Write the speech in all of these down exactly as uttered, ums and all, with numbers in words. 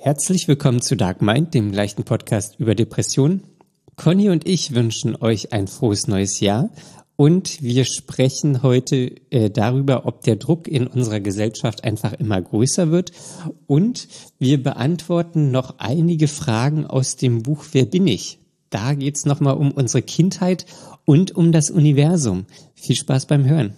Herzlich willkommen zu Dark Mind, dem leichten Podcast über Depressionen. Conny und ich wünschen euch ein frohes neues Jahr und wir sprechen heute äh, darüber, ob der Druck in unserer Gesellschaft einfach immer größer wird, und wir beantworten noch einige Fragen aus dem Buch Wer bin ich? Da geht's nochmal um unsere Kindheit und um das Universum. Viel Spaß beim Hören.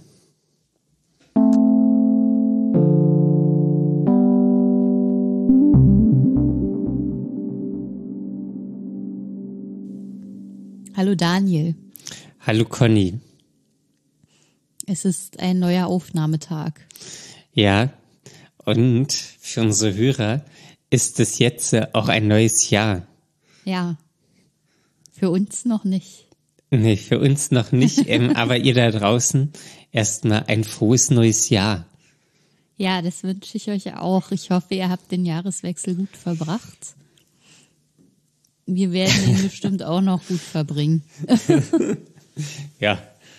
Hallo Daniel. Hallo Conny. Es ist ein neuer Aufnahmetag. Ja, und für unsere Hörer ist es jetzt auch ein neues Jahr. Ja, für uns noch nicht. Nee, für uns noch nicht, ähm, aber ihr da draußen erstmal ein frohes neues Jahr. Ja, das wünsche ich euch auch. Ich hoffe, ihr habt den Jahreswechsel gut verbracht. Wir werden ihn bestimmt auch noch gut verbringen. Ja.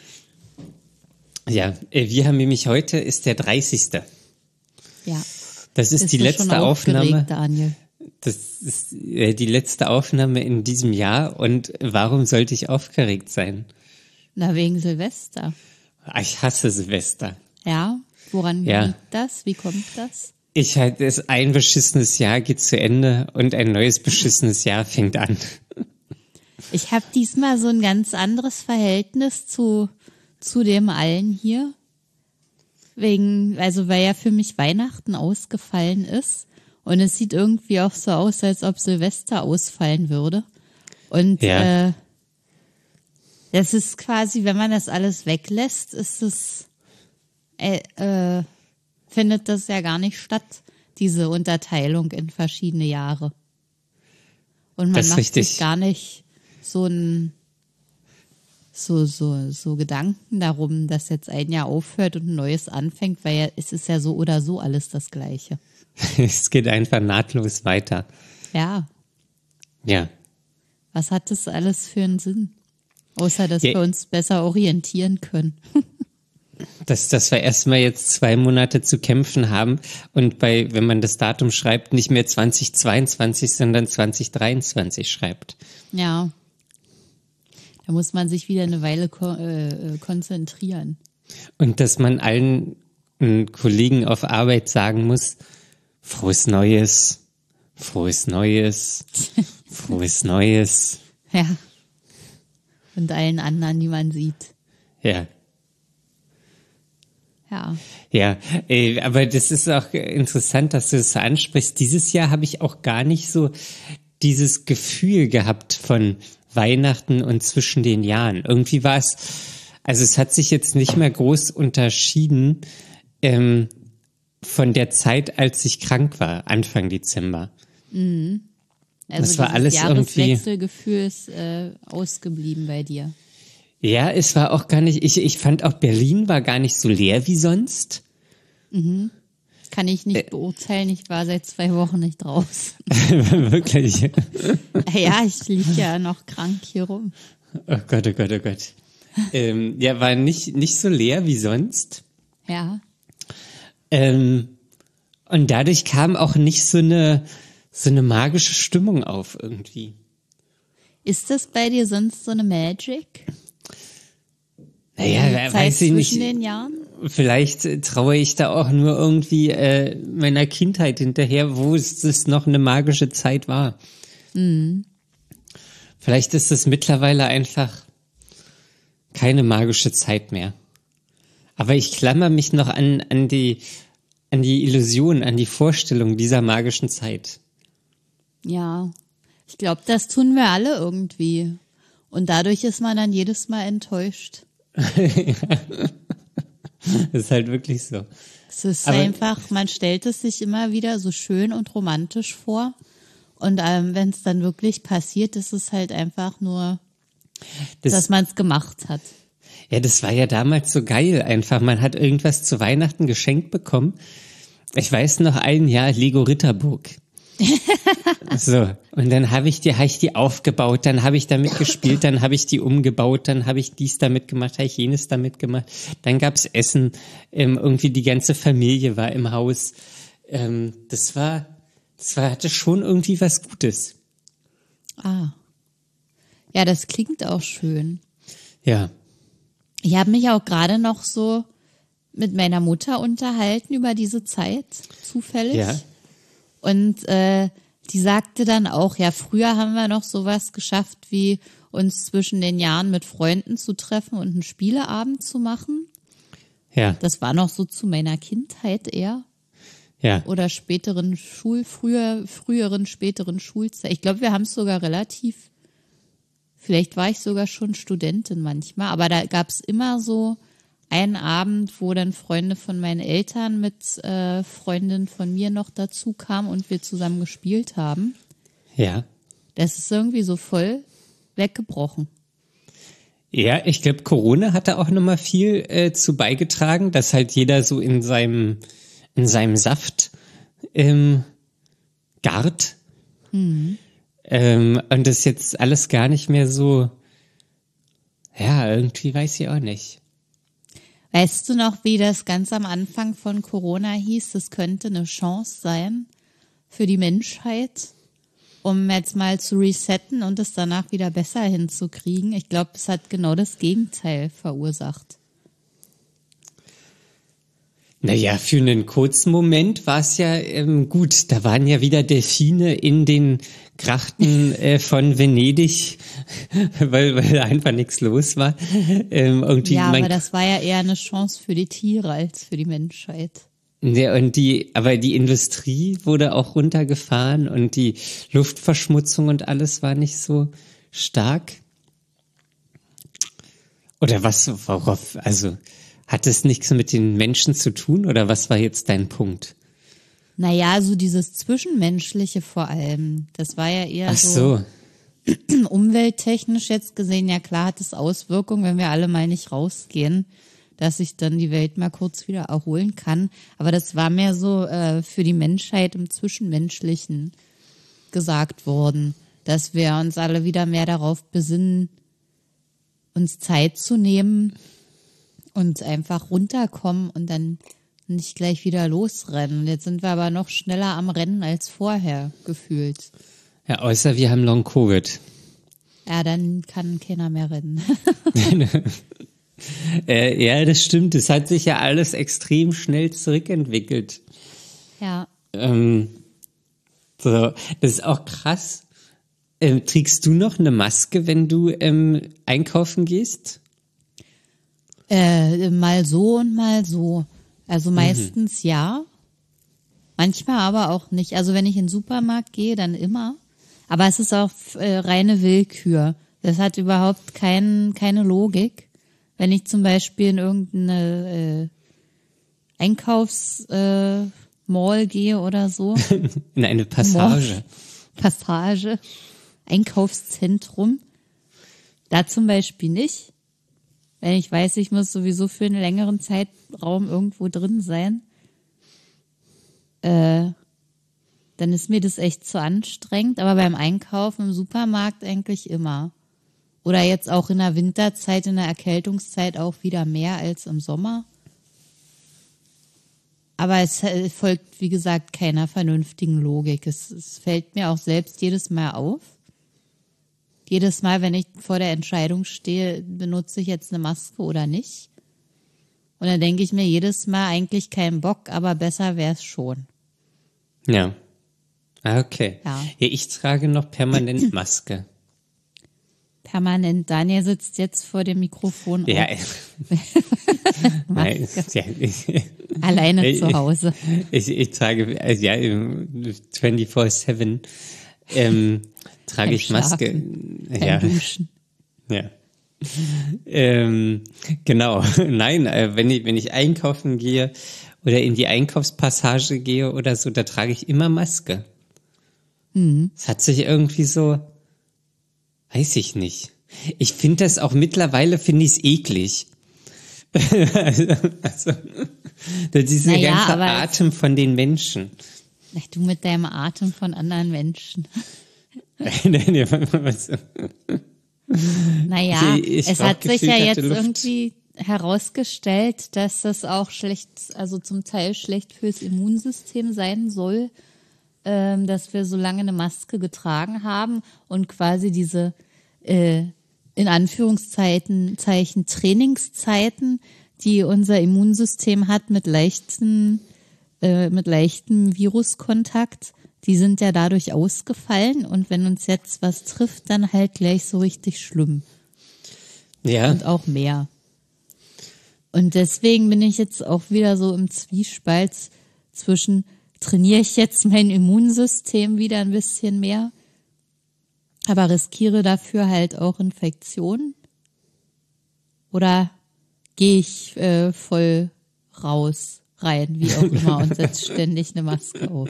Ja, wir haben nämlich heute ist der dreißigste. Ja. Das ist Bist die du letzte schon Aufnahme. Daniel? Das ist äh, die letzte Aufnahme in diesem Jahr. Und warum sollte ich aufgeregt sein? Na, wegen Silvester. Ich hasse Silvester. Ja? Woran Ja. liegt das? Wie kommt das? Ich halt, es ein beschissenes Jahr geht zu Ende und ein neues beschissenes Jahr fängt an. Ich habe diesmal so ein ganz anderes Verhältnis zu, zu dem allen hier. Wegen, also weil ja für mich Weihnachten ausgefallen ist. Und es sieht irgendwie auch so aus, als ob Silvester ausfallen würde. Und Ja. äh, das ist quasi, wenn man das alles weglässt, ist es, äh, äh, findet das ja gar nicht statt, diese Unterteilung in verschiedene Jahre. Und man Das ist macht richtig. sich gar nicht so ein so so so Gedanken darum, dass jetzt ein Jahr aufhört und ein neues anfängt, weil ja, es ist ja so oder so alles das Gleiche. Es geht einfach nahtlos weiter. Ja, Ja. was hat das alles für einen Sinn? Außer, dass Ja. wir uns besser orientieren können. Dass, dass wir erstmal jetzt zwei Monate zu kämpfen haben und bei, wenn man das Datum schreibt, nicht mehr zwanzig zweiundzwanzig, sondern zwanzig dreiundzwanzig schreibt. Ja. Da muss man sich wieder eine Weile ko- äh, konzentrieren. Und dass man allen äh, Kollegen auf Arbeit sagen muss, frohes Neues, frohes Neues, frohes Neues. Ja. Und allen anderen, die man sieht. Ja. Ja. Ja, äh, aber das ist auch interessant, dass du das so ansprichst. Dieses Jahr habe ich auch gar nicht so dieses Gefühl gehabt von Weihnachten und zwischen den Jahren. Irgendwie war es, also es hat sich jetzt nicht mehr groß unterschieden ähm, von der Zeit, als ich krank war, Anfang Dezember. Also Das war dieses alles irgendwie- Jahreswechselgefühl ist äh, ausgeblieben bei dir. Ja, es war auch gar nicht, ich, ich fand auch Berlin war gar nicht so leer wie sonst. Kann ich nicht beurteilen, ich war seit zwei Wochen nicht draußen. Wirklich. Ja, ich liege ja noch krank hier rum. Oh Gott, oh Gott, oh Gott. ähm, ja, war nicht, nicht so leer wie sonst. Ja. Ähm, und dadurch kam auch nicht so eine, so eine magische Stimmung auf irgendwie. Ist das bei dir sonst so eine Magic? Naja, Zeit weiß ich zwischen nicht. den Jahren? Vielleicht äh, traue ich da auch nur irgendwie äh, meiner Kindheit hinterher, wo es das noch eine magische Zeit war. Mhm. Vielleicht ist es mittlerweile einfach keine magische Zeit mehr. Aber ich klammer mich noch an, an die, an die Illusion, an die Vorstellung dieser magischen Zeit. Ja. Ich glaube, das tun wir alle irgendwie. Und dadurch ist man dann jedes Mal enttäuscht. Das ist halt wirklich so. Es ist Aber- einfach, man stellt es sich immer wieder so schön und romantisch vor. Und ähm, wenn es dann wirklich passiert, ist es halt einfach nur, Das, dass man es gemacht hat. ja, das war ja damals so geil einfach. Man hat irgendwas zu Weihnachten geschenkt bekommen. Ich weiß noch ein Jahr Lego Ritterburg. So, und dann habe ich die, habe ich die aufgebaut, dann habe ich damit gespielt, dann habe ich die umgebaut, dann habe ich dies damit gemacht, habe ich jenes damit gemacht. Dann gab's Essen, ähm, irgendwie die ganze Familie war im Haus. Ähm, das war, Es war, hatte schon irgendwie was Gutes. Ah. Ja, das klingt auch schön. Ja. Ich habe mich auch gerade noch so mit meiner Mutter unterhalten über diese Zeit, zufällig. Ja. Und äh, die sagte dann auch, ja, früher haben wir noch sowas geschafft, wie uns zwischen den Jahren mit Freunden zu treffen und einen Spieleabend zu machen. Ja. Das war noch so zu meiner Kindheit eher. Ja. Oder späteren Schul, früher, früheren, späteren Schulzeit. Ich glaube, wir haben es sogar relativ, vielleicht war ich sogar schon Studentin manchmal, aber da gab es immer so einen Abend, wo dann Freunde von meinen Eltern mit äh, Freundinnen von mir noch dazu kamen und wir zusammen gespielt haben. Ja. Das ist irgendwie so voll weggebrochen. Ja, ich glaube, Corona hat da auch nochmal viel äh, zu beigetragen, dass halt jeder so in seinem, in seinem Saft ähm, gart. Mhm. Ähm, und das jetzt alles gar nicht mehr so, ja, irgendwie weiß ich auch nicht. Weißt du noch, wie das ganz am Anfang von Corona hieß? Das könnte eine Chance sein für die Menschheit, um jetzt mal zu resetten und es danach wieder besser hinzukriegen. Ich glaube, es hat genau das Gegenteil verursacht. Naja, für einen kurzen Moment war es ja ähm, gut. Da waren ja wieder Delfine in den Grachten äh, von Venedig, weil, weil einfach nichts los war. Ähm, irgendwie Ja, mein, aber das war ja eher eine Chance für die Tiere als für die Menschheit. ja, und die, aber die Industrie wurde auch runtergefahren und die Luftverschmutzung und alles war nicht so stark. Oder was, worauf, also hat es nichts mit den Menschen zu tun oder was war jetzt dein Punkt? Naja, so dieses Zwischenmenschliche vor allem. Das war ja eher Ach so, so, umwelttechnisch jetzt gesehen. Ja klar hat es Auswirkungen, wenn wir alle mal nicht rausgehen, dass sich dann die Welt mal kurz wieder erholen kann. Aber das war mehr so äh, für die Menschheit im Zwischenmenschlichen gesagt worden, dass wir uns alle wieder mehr darauf besinnen, uns Zeit zu nehmen und einfach runterkommen und dann nicht gleich wieder losrennen. Jetzt sind wir aber noch schneller am Rennen als vorher gefühlt. ja, außer wir haben Long Covid. Ja, dann kann keiner mehr rennen. äh, ja, das stimmt. Es hat sich ja alles extrem schnell zurückentwickelt. Ja. Ähm, so, das ist auch krass. Ähm, trägst du noch eine Maske, wenn du ähm, einkaufen gehst? Äh, mal so und mal so. Also meistens mhm. ja. Manchmal aber auch nicht. Also wenn ich in den Supermarkt gehe, dann immer. Aber es ist auch äh, reine Willkür. Das hat überhaupt kein, keine Logik. Wenn ich zum Beispiel in irgendeine äh, Einkaufsmall äh, gehe oder so. In eine Passage. Mall, Passage. Einkaufszentrum. Da zum Beispiel nicht. Wenn ich weiß, ich muss sowieso für einen längeren Zeitraum irgendwo drin sein, äh, dann ist mir das echt zu anstrengend. Aber beim Einkaufen im Supermarkt eigentlich immer. Oder jetzt auch in der Winterzeit, in der Erkältungszeit auch wieder mehr als im Sommer. Aber es folgt, wie gesagt, keiner vernünftigen Logik. Es, es fällt mir auch selbst jedes Mal auf. Jedes Mal, wenn ich vor der Entscheidung stehe, benutze ich jetzt eine Maske oder nicht. Und dann denke ich mir jedes Mal eigentlich keinen Bock, aber besser wäre es schon. Ja. Okay. Ja. Ja, ich trage noch permanent Maske. Permanent. Daniel sitzt jetzt vor dem Mikrofon. Ja. Nein, ja, ich, alleine ich, zu Hause. Ich, ich, ich trage, also ja, vierundzwanzig sieben ähm, trage Kein ich Maske. Schlafen, kein Ja. Duschen. Ja. ähm, genau. Nein, äh, wenn ich, wenn ich einkaufen gehe oder in die Einkaufspassage gehe oder so, da trage ich immer Maske. Mhm. Es hat sich irgendwie so, weiß ich nicht. Ich finde das auch mittlerweile, finde ich es eklig. also, also, das ist der Naja, ganze aber Atem von den Menschen. Ach, du mit deinem Atem von anderen Menschen. Naja, Ich- ich es brauch hat sich ja gefilterte jetzt Luft. irgendwie herausgestellt, dass das auch schlecht, also zum Teil schlecht fürs Immunsystem sein soll, ähm, dass wir so lange eine Maske getragen haben und quasi diese äh, in Anführungszeichen Zeichen Trainingszeiten, die unser Immunsystem hat mit leichten, äh, mit leichtem Viruskontakt, die sind ja dadurch ausgefallen und wenn uns jetzt was trifft, dann halt gleich so richtig schlimm. Ja. Und auch mehr. Und deswegen bin ich jetzt auch wieder so im Zwiespalt zwischen, trainiere ich jetzt mein Immunsystem wieder ein bisschen mehr, aber riskiere dafür halt auch Infektionen? Oder gehe ich äh, voll raus, rein, wie auch immer, und setze ständig eine Maske auf?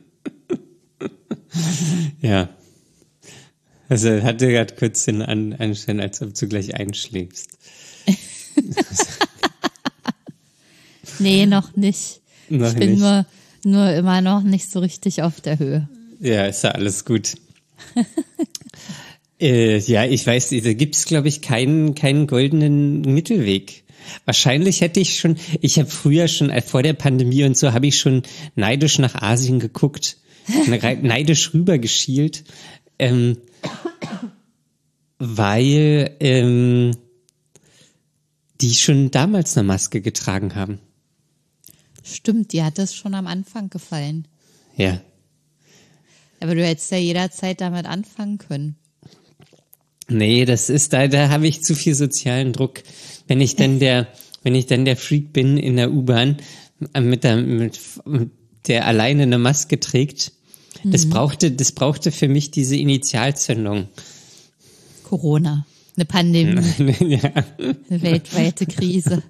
Ja. Also hatte gerade kurz den An- Anschein, als ob du gleich einschläfst. Nee, noch nicht. Noch ich bin nicht. nur, nur immer noch nicht so richtig auf der Höhe. Ja, ist ja alles gut. äh, ja, ich weiß, da gibt's, glaube ich, keinen keinen goldenen Mittelweg. Wahrscheinlich hätte ich schon, ich habe früher schon, äh, vor der Pandemie und so, habe ich schon neidisch nach Asien geguckt, neidisch rübergeschielt, ähm, weil ähm, die schon damals eine Maske getragen haben. Stimmt, die hat es schon am Anfang gefallen. Ja. Aber du hättest ja jederzeit damit anfangen können. Nee, das ist, da, da habe ich zu viel sozialen Druck. Wenn ich dann der, wenn ich dann der Freak bin in der U-Bahn, mit der, mit, der alleine eine Maske trägt, mhm. das brauchte, das brauchte für mich diese Initialzündung. Corona, eine Pandemie, ja. eine weltweite Krise.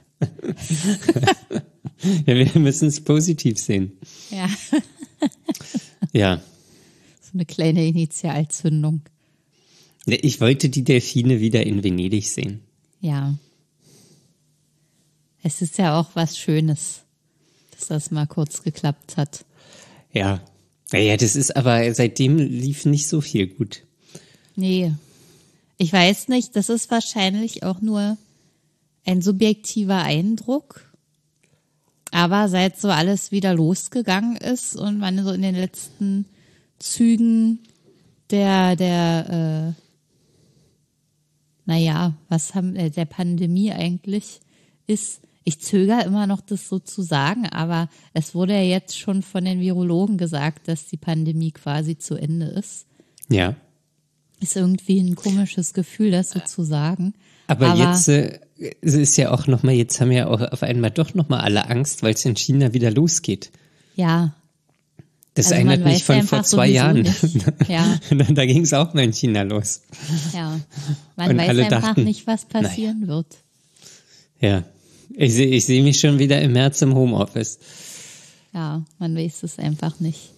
Ja, wir müssen es positiv sehen. Ja. Ja. So eine kleine Initialzündung. Ich wollte die Delfine wieder in Venedig sehen. Ja. Es ist ja auch was Schönes, dass das mal kurz geklappt hat. Ja. Naja, das ist aber, seitdem lief nicht so viel gut. Nee. Ich weiß nicht, das ist wahrscheinlich auch nur ein subjektiver Eindruck. Aber seit so alles wieder losgegangen ist und man so in den letzten Zügen der, der, äh, naja, was haben, äh, der Pandemie eigentlich ist, ich zögere immer noch, das so zu sagen, aber es wurde ja jetzt schon von den Virologen gesagt, dass die Pandemie quasi zu Ende ist. Ja. Ist irgendwie ein komisches Gefühl, das so zu sagen. Aber, aber jetzt äh, es ist ja auch nochmal, jetzt haben ja auch auf einmal doch nochmal alle Angst, weil es in China wieder losgeht. Ja. Das also erinnert mich von vor zwei Jahren. Ja. Da ging es auch mal in China los. Ja. Man Und weiß alle einfach dachten, nicht, was passieren naja. wird. Ja. Ich sehe ich seh mich schon wieder im März im Homeoffice. Ja, man weiß es einfach nicht.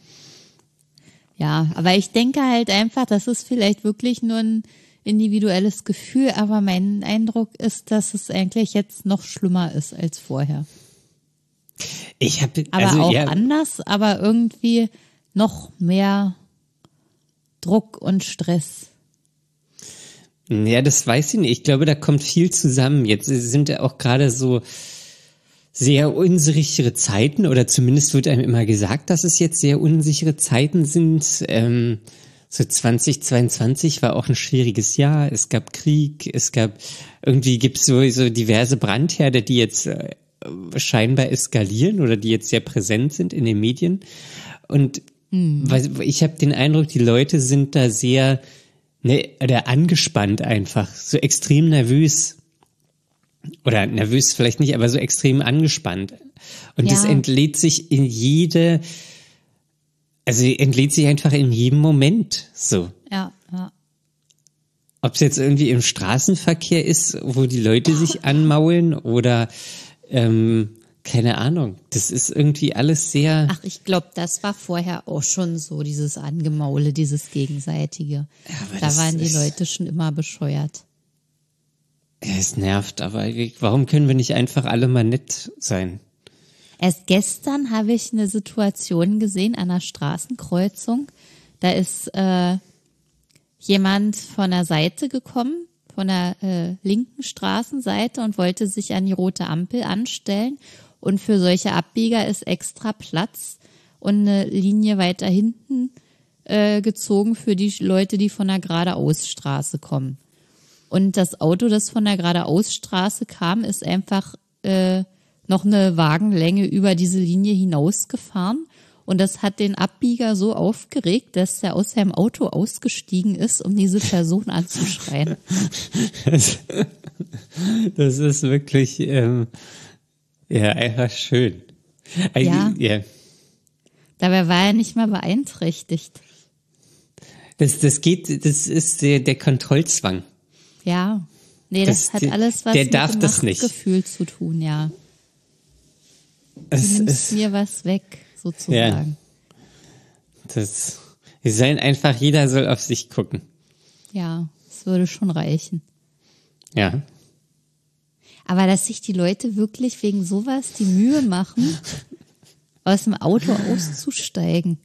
Ja, aber ich denke halt einfach, das ist vielleicht wirklich nur ein individuelles Gefühl, aber mein Eindruck ist, dass es eigentlich jetzt noch schlimmer ist als vorher. Ich habe Aber also, auch ja, anders, aber irgendwie noch mehr Druck und Stress. Ja, das weiß ich nicht. Ich glaube, da kommt viel zusammen. Jetzt sind ja auch gerade so sehr unsichere Zeiten, oder zumindest wird einem immer gesagt, dass es jetzt sehr unsichere Zeiten sind. Ähm, so zwanzig zweiundzwanzig war auch ein schwieriges Jahr. Es gab Krieg, es gab, irgendwie gibt es so, so diverse Brandherde, die jetzt äh, scheinbar eskalieren oder die jetzt sehr präsent sind in den Medien. Und hm. weil, ich habe den Eindruck, die Leute sind da sehr ne, oder angespannt einfach, so extrem nervös. Oder nervös vielleicht nicht, aber so extrem angespannt. Und Ja. das entlädt sich in jede, also entlädt sich einfach in jedem Moment so. Ja, ja. Ob es jetzt irgendwie im Straßenverkehr ist, wo die Leute sich anmaulen oder ähm, keine Ahnung. Das ist irgendwie alles sehr. Ach, ich glaube, das war vorher auch schon so, dieses Angemaule, dieses Gegenseitige. Ja, aber Da das waren die ist- Leute schon immer bescheuert. Ja, es nervt, aber warum können wir nicht einfach alle mal nett sein? Erst gestern habe ich eine Situation gesehen an einer Straßenkreuzung. Da ist äh, jemand von der Seite gekommen, von der äh, linken Straßenseite und wollte sich an die rote Ampel anstellen. Und für solche Abbieger ist extra Platz. und eine Linie weiter hinten äh, gezogen für die Leute, die von der Geradeausstraße kommen. Und das Auto, das von der Geradeausstraße kam, ist einfach äh, noch eine Wagenlänge über diese Linie hinausgefahren. Und das hat den Abbieger so aufgeregt, dass er aus seinem Auto ausgestiegen ist, um diese Person anzuschreien. Das, das ist wirklich ähm, ja einfach schön. Äh, Ja. ja. Dabei war er nicht mal beeinträchtigt. Das, das geht, das ist der, der Kontrollzwang. Ja. Nee, das, Das- hat der- alles was der mit darf dem das nicht. Machtgefühl zu tun, ja. Es, Du nimmst es, mir was weg, sozusagen. das, wir sollen einfach, jeder soll auf sich gucken. Ja, das würde schon reichen. Ja. Aber dass sich die Leute wirklich wegen sowas die Mühe machen, aus dem Auto auszusteigen.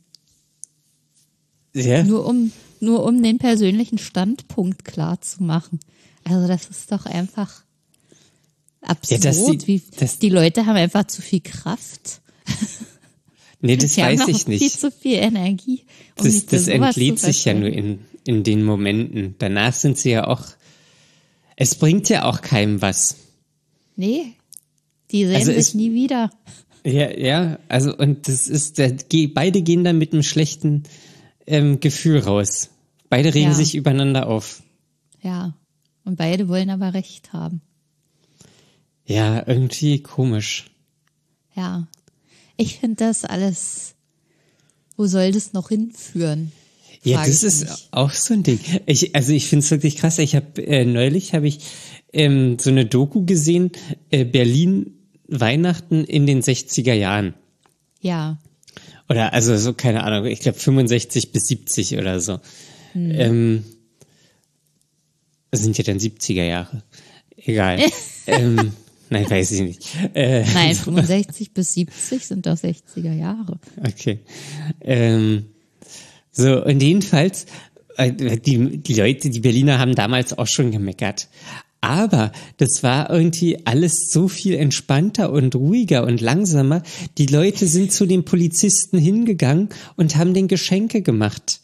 Ja. Nur um, nur um den persönlichen Standpunkt klar zu machen. Also das ist doch einfach absurd. Ja, dass die- Wie, dass- die Leute haben einfach zu viel Kraft. Nee, das die weiß haben ich auch viel nicht. zu viel Energie. Um Das, sich für das sowas entlädt zu sich ja nur verschwenden. in, in den Momenten. Danach sind sie ja auch, es bringt ja auch keinem was. Nee, die sehen Also sich es- nie wieder. Ja, ja, also und das ist, der, ge- beide gehen dann mit einem schlechten ähm, Gefühl raus. Beide regen Ja. sich übereinander auf. Ja, und beide wollen aber Recht haben. Ja, irgendwie komisch. Ja, ich finde das alles, wo soll das noch hinführen? Ja, Frage das ich ist mich. auch so ein Ding. Ich, also ich finde es wirklich krass. Ich habe äh, neulich habe ich ähm, so eine Doku gesehen, äh, Berlin Weihnachten in den sechziger Jahren. Ja, Oder also so, keine Ahnung, ich glaube fünfundsechzig bis siebzig oder so. Hm. Ähm, das sind ja dann siebziger Jahre. Egal. ähm, nein, weiß ich nicht. Äh, nein, fünfundsechzig bis siebzig sind doch sechziger Jahre. Okay. Ähm, so, und jedenfalls, äh, die, die Leute, die Berliner haben damals auch schon gemeckert. Aber das war irgendwie alles so viel entspannter und ruhiger und langsamer. Die Leute sind zu den Polizisten hingegangen und haben den Geschenke gemacht.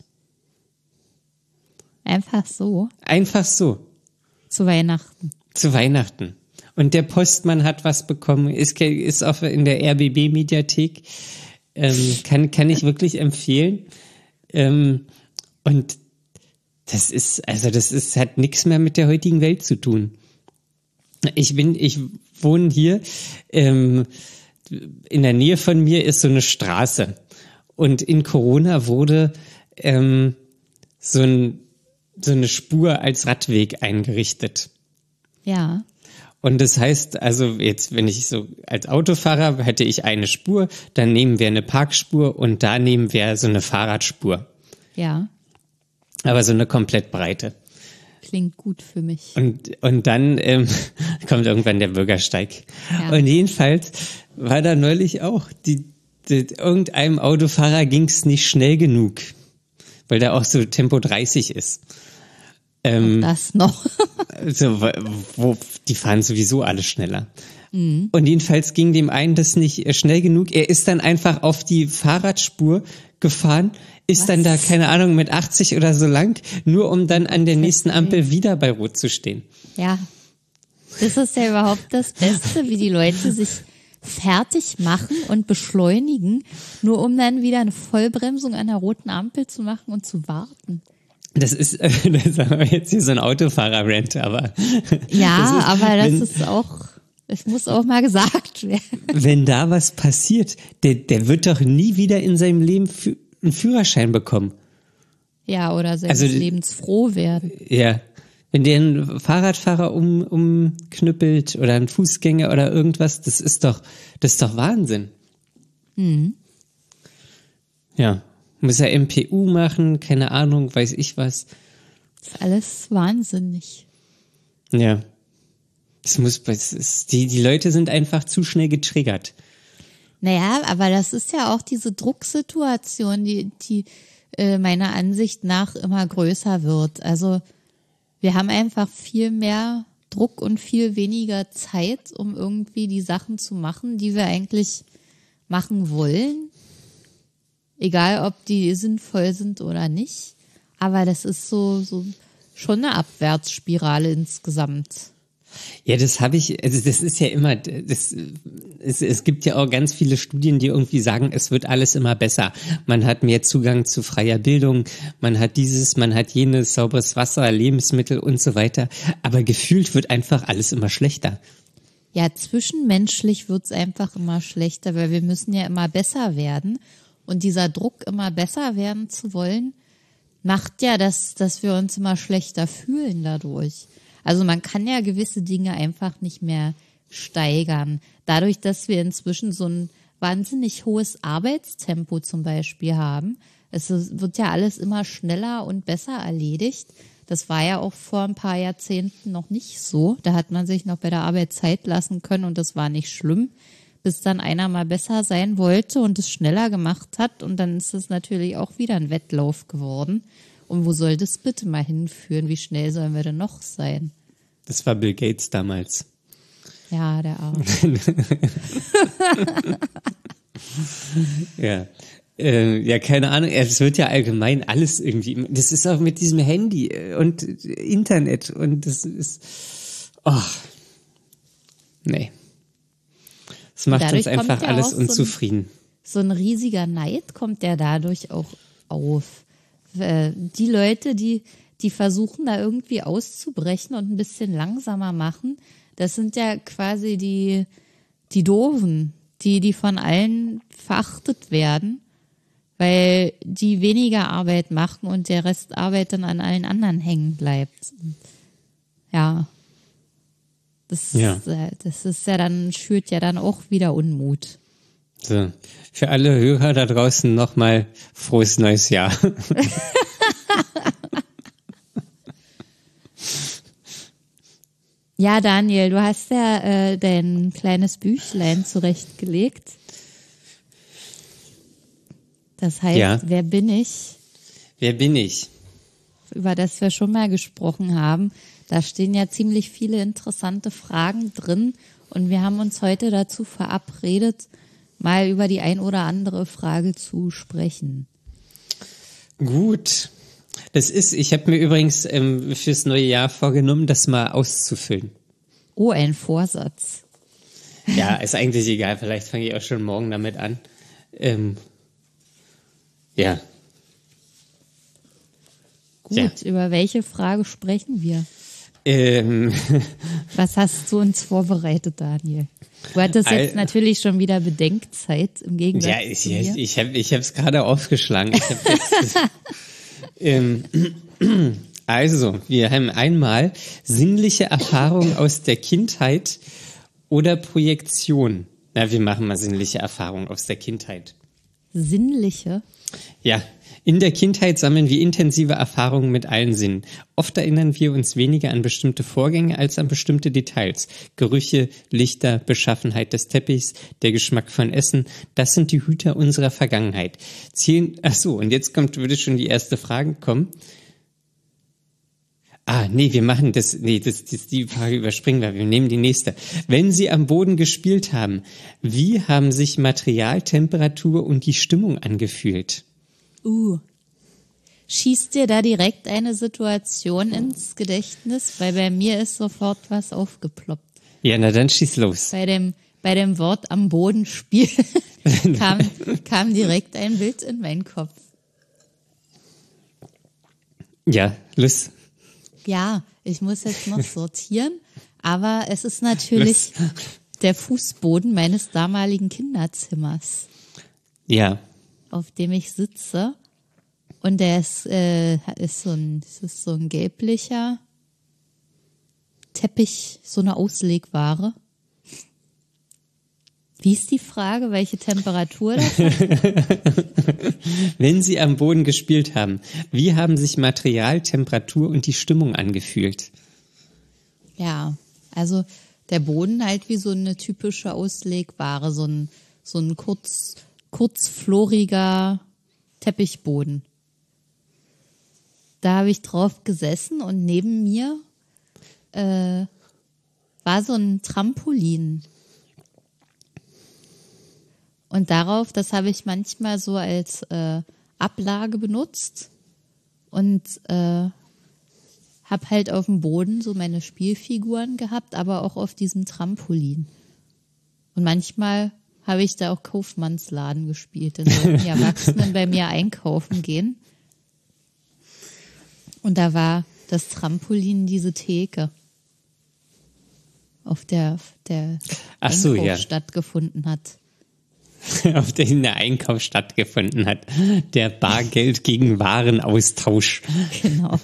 Einfach so, Einfach so. zu Weihnachten. Zu Weihnachten. Und der Postmann hat was bekommen, ist, ist auch in der R B B-Mediathek. Ähm, kann, kann ich wirklich empfehlen. Ähm, und das ist, also das ist, hat nichts mehr mit der heutigen Welt zu tun. Ich bin, ich wohne hier, ähm, in der Nähe von mir ist so eine Straße. Und in Corona wurde ähm, so, ein, so eine Spur als Radweg eingerichtet. Ja, Und das heißt, also jetzt, wenn ich so als Autofahrer hätte ich eine Spur, dann nehmen wir eine Parkspur und da nehmen wir so eine Fahrradspur. ja, Aber so eine komplett breite. klingt gut für mich. Und, und dann ähm, kommt irgendwann der Bürgersteig. Ja. Und jedenfalls war da neulich auch, die, die, irgendeinem Autofahrer ging's nicht schnell genug, weil da auch so Tempo dreißig ist. Ähm, Das noch. Also, wo, wo, die fahren sowieso alle schneller. Mhm. Und jedenfalls ging dem einen das nicht äh, schnell genug. Er ist dann einfach auf die Fahrradspur gefahren, ist Was? dann da, keine Ahnung, mit achtzig oder so lang, nur um dann an der nächsten Ampel wieder bei Rot zu stehen. Ja, das ist ja überhaupt das Beste, wie die Leute sich fertig machen und beschleunigen, nur um dann wieder eine Vollbremsung an der roten Ampel zu machen und zu warten. Das ist, äh, das haben wir jetzt hier so ein Autofahrer-Rant, aber Ja, das ist, aber das wenn, ist auch, es muss auch mal gesagt werden. wenn da was passiert, der, der wird doch nie wieder in seinem Leben fü- einen Führerschein bekommen. Ja, oder seines Also, Lebens froh werden. Ja, wenn der einen Fahrradfahrer um, umknüppelt oder einen Fußgänger oder irgendwas, das ist doch, das ist doch Wahnsinn. Mhm. Ja, muss er M P U machen, keine Ahnung, weiß ich was. Das ist alles wahnsinnig. Ja, das muss, das ist, die, die Leute sind einfach zu schnell getriggert. Naja, aber das ist ja auch diese Drucksituation, die, die äh, meiner Ansicht nach immer größer wird. Also wir haben einfach viel mehr Druck und viel weniger Zeit, um irgendwie die Sachen zu machen, die wir eigentlich machen wollen. Egal, ob die sinnvoll sind oder nicht. Aber das ist so, so schon eine Abwärtsspirale insgesamt. Ja, das habe ich, also das ist ja immer, das, es, es gibt ja auch ganz viele Studien, die irgendwie sagen, es wird alles immer besser. Man hat mehr Zugang zu freier Bildung, man hat dieses, man hat jenes, sauberes Wasser, Lebensmittel und so weiter. Aber gefühlt wird einfach alles immer schlechter. Ja, zwischenmenschlich wird's einfach immer schlechter, weil wir müssen ja immer besser werden. Und dieser Druck, immer besser werden zu wollen, macht ja, dass, dass wir uns immer schlechter fühlen dadurch. Also man kann ja gewisse Dinge einfach nicht mehr steigern. Dadurch, dass wir inzwischen so ein wahnsinnig hohes Arbeitstempo zum Beispiel haben. Es wird ja alles immer schneller und besser erledigt. Das war ja auch vor ein paar Jahrzehnten noch nicht so. Da hat man sich noch bei der Arbeit Zeit lassen können und das war nicht schlimm, bis dann einer mal besser sein wollte und es schneller gemacht hat. Und dann ist es natürlich auch wieder ein Wettlauf geworden. Und wo soll das bitte mal hinführen? Wie schnell sollen wir denn noch sein? Das war Bill Gates damals. Ja, der Arsch. Ja. Äh, ja, keine Ahnung. Es wird ja allgemein alles irgendwie. Das ist auch mit diesem Handy und Internet und das ist. Oh. Nee. Das macht uns einfach ja alles unzufrieden. So ein, so ein riesiger Neid kommt ja dadurch auch auf. Die Leute, die, die versuchen da irgendwie auszubrechen und ein bisschen langsamer machen, das sind ja quasi die, die Doofen, die, die von allen verachtet werden, weil die weniger Arbeit machen und der Rest Arbeit dann an allen anderen hängen bleibt. Ja. Das, ja. das ist ja dann, schürt ja dann auch wieder Unmut. So, für alle Hörer da draußen nochmal frohes neues Jahr. Ja, Daniel, du hast ja äh, dein kleines Büchlein zurechtgelegt. Das heißt, ja. Wer bin ich? Wer bin ich? Über das wir schon mal gesprochen haben. Da stehen ja ziemlich viele interessante Fragen drin und wir haben uns heute dazu verabredet, mal über die ein oder andere Frage zu sprechen. Gut. Das ist, ich habe mir übrigens ähm, fürs neue Jahr vorgenommen, das mal auszufüllen. Oh, ein Vorsatz. Ja, ist eigentlich egal. Vielleicht fange ich auch schon morgen damit an. Ähm, ja. Gut, ja. Über welche Frage sprechen wir? Ähm. Was hast du uns vorbereitet, Daniel? Du hattest jetzt Al- natürlich schon wieder Bedenkzeit im Gegensatz ja, ich, zu mir. Ja, ich habe ich habe es gerade aufgeschlagen. Ich hab jetzt, ähm, also, wir haben einmal sinnliche Erfahrung aus der Kindheit oder Projektion. Na, wir machen mal sinnliche Erfahrung aus der Kindheit. Sinnliche? Ja. In der Kindheit sammeln wir intensive Erfahrungen mit allen Sinnen. Oft erinnern wir uns weniger an bestimmte Vorgänge als an bestimmte Details. Gerüche, Lichter, Beschaffenheit des Teppichs, der Geschmack von Essen, das sind die Hüter unserer Vergangenheit. Zählen, ach so, und jetzt kommt, würde schon die erste Frage kommen. Ah, nee, wir machen das, nee, das, das, die Frage überspringen wir, wir nehmen die nächste. Wenn Sie am Boden gespielt haben, wie haben sich Material, Temperatur und die Stimmung angefühlt? Uh, schießt dir da direkt eine Situation ins Gedächtnis? Weil bei mir ist sofort was aufgeploppt. Ja, na dann schieß los. Bei dem, bei dem Wort am Boden spielen kam, kam direkt ein Bild in meinen Kopf. Ja, los. Ja, ich muss jetzt noch sortieren, aber es ist natürlich los. Der Fußboden meines damaligen Kinderzimmers. Ja. Auf dem ich sitze und der ist, äh, ist so ein, das ist so ein gelblicher Teppich, so eine Auslegware. Wie ist die Frage, welche Temperatur das hat? Wenn Sie am Boden gespielt haben, wie haben sich Material, Temperatur und die Stimmung angefühlt? Ja, also der Boden halt wie so eine typische Auslegware, so ein, so ein kurz kurzfloriger Teppichboden. Da habe ich drauf gesessen und neben mir äh, war so ein Trampolin. Und darauf, das habe ich manchmal so als äh, Ablage benutzt und äh, habe halt auf dem Boden so meine Spielfiguren gehabt, aber auch auf diesem Trampolin. Und manchmal habe ich da auch Kaufmannsladen gespielt. Dann sollten die Erwachsenen bei mir einkaufen gehen. Und da war das Trampolin diese Theke, auf der der Ach so, Einkauf ja. stattgefunden hat. Auf dem der Einkauf stattgefunden hat. Der Bargeld gegen Warenaustausch. Genau.